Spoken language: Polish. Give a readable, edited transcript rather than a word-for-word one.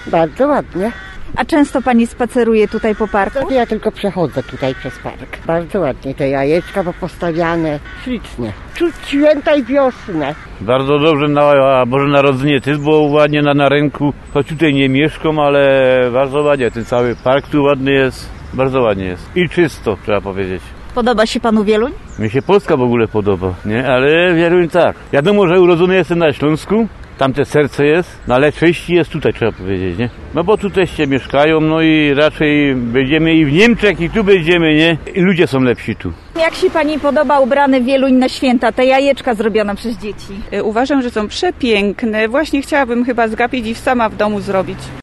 Bardzo ładnie. A często pani spaceruje tutaj po parku? Ja tylko przechodzę tutaj przez park. Bardzo ładnie te jajeczka postawiane, ślicznie. Czuć święta i wiosnę. Bardzo dobrze na Boże Narodzenie też było ładnie na rynku. Choć tutaj nie mieszkam, ale bardzo ładnie. Ten cały park tu ładny jest. Bardzo ładnie jest. I czysto, trzeba powiedzieć. Podoba się panu Wieluń? Mi się Polska w ogóle podoba, nie? Ale Wieluń tak. Wiadomo, że urodzony jestem na Śląsku. Tam te serce jest, no ale częściej jest tutaj, trzeba powiedzieć, nie? No bo tuteście mieszkają, no i raczej będziemy i w Niemczech, i tu będziemy, nie? I ludzie są lepsi tu. Jak się pani podoba ubrany Wieluń na święta, te jajeczka zrobione przez dzieci? Uważam, że są przepiękne. Właśnie chciałabym chyba zgapić i sama w domu zrobić.